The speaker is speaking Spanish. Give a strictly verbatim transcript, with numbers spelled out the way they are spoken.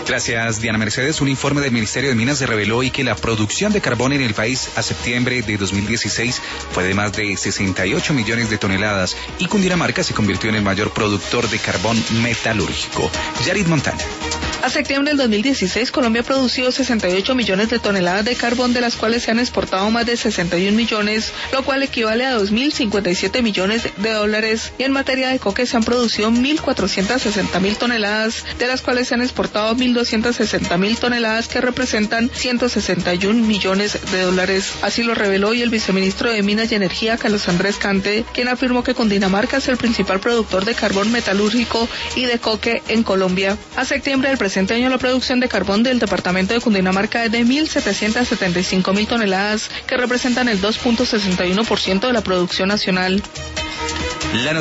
Gracias, Diana Mercedes. Un informe del Ministerio de Minas reveló hoy que la producción de carbón en el país a septiembre de dos mil dieciséis fue de más de sesenta y ocho millones de toneladas y Cundinamarca se convirtió en el mayor productor de carbón metalúrgico. Yarit Montana. A septiembre del dos mil dieciséis, Colombia ha producido sesenta y ocho millones de toneladas de carbón, de las cuales se han exportado más de sesenta y un millones, lo cual equivale a dos mil cincuenta y siete millones de dólares. Y en materia de coque se han producido mil cuatrocientas sesenta mil toneladas, de las cuales se han exportado mil doscientas sesenta mil toneladas, que representan ciento sesenta y un millones de dólares. Así lo reveló hoy el viceministro de Minas y Energía, Carlos Andrés Cante, quien afirmó que Cundinamarca es el principal productor de carbón metalúrgico y de coque en Colombia. A septiembre del presente año, la producción de carbón del departamento de Cundinamarca es de mil setecientas setenta y cinco mil toneladas, que representan el dos punto sesenta y uno por ciento de la producción nacional. La